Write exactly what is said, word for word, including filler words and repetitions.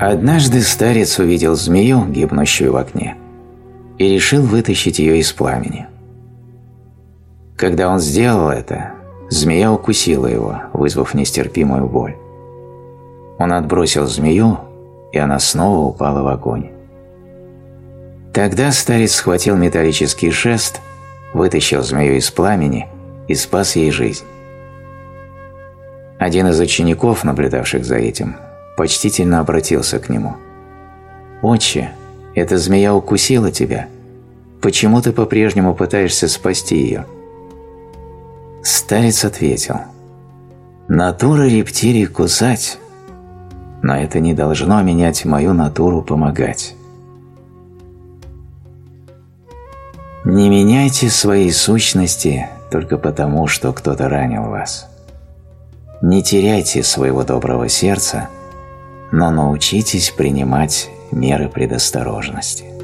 Однажды старец увидел змею, гибнущую в окне, и решил вытащить ее из пламени. Когда он сделал это, змея укусила его, вызвав нестерпимую боль. Он отбросил змею, и она снова упала в огонь. Тогда старец схватил металлический шест, вытащил змею из пламени и спас ей жизнь. Один из учеников, наблюдавших за этим, почтительно обратился к нему. «Отче, эта змея укусила тебя. Почему ты по-прежнему пытаешься спасти ее?» Старец ответил: «Натура рептилий кусать, но это не должно менять мою натуру помогать». Не меняйте своей сущности только потому, что кто-то ранил вас. Не теряйте своего доброго сердца, но научитесь принимать меры предосторожности.